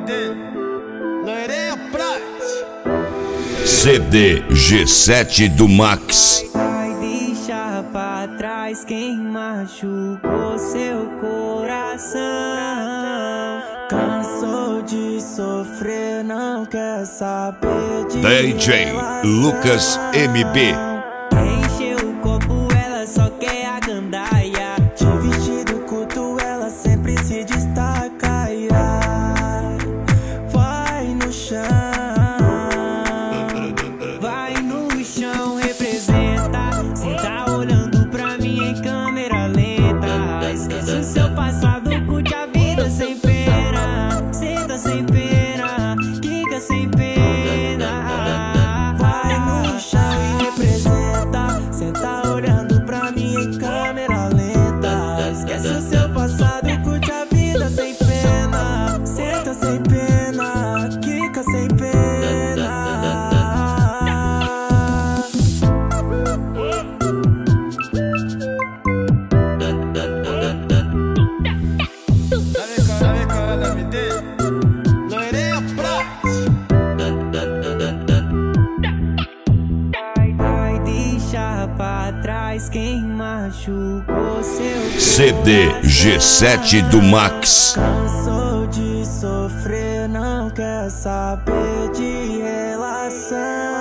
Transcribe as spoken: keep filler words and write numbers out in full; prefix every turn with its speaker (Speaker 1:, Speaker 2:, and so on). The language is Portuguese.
Speaker 1: C D G sete do Max.
Speaker 2: Vai deixar pra trás quem machucou seu coração. Cansou de sofrer, não quer saber de
Speaker 1: D J Lucas M B.
Speaker 2: Encheu o copo, ela só quer a gandaia. De vestido curto, ela sempre se destaca. Ai, vai no chão, vai no chão, representa. Cê tá olhando pra mim em câmera lenta. Esquece o seu passado, curte a vida sem pena. Senta sem pena, quica sem pena. Vai no chão e representa. Cê tá olhando pra mim em câmera lenta. Esquece o seu passado, curte a vida sem pena. Senta sem pena, quica sem pena. Vai deixar pra trás quem machucou seu
Speaker 1: C D G sete do Max.
Speaker 2: Cansou de sofrer, não quer saber de relação.